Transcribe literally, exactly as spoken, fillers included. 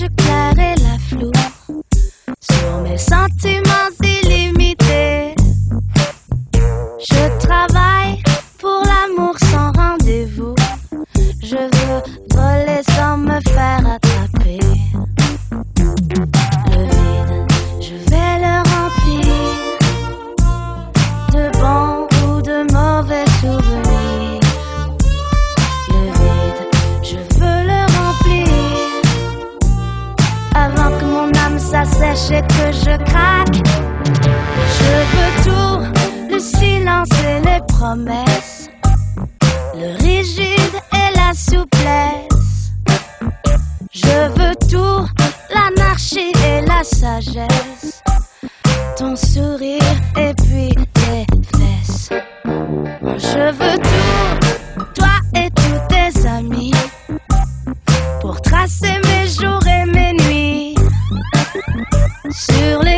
l'image claire et la floue sur mes sentiments illimités. Je travaille pour l'amour sans rendez-vous. Je veux voler sans me faire attraper. Le vide, je vais le remplir de bons ou de mauvais souvenirs. Le vide, je veux le remplir avant que mon âme s'assèche et que je craque. Je veux tout, le silence et les promesses, le rigide et la souplesse. Je veux tout, l'anarchie et la sagesse, ton sourire et puis tes fesses. Je veux tout, toi et tous tes amis, pour tracer mes jours et mes nuits sur les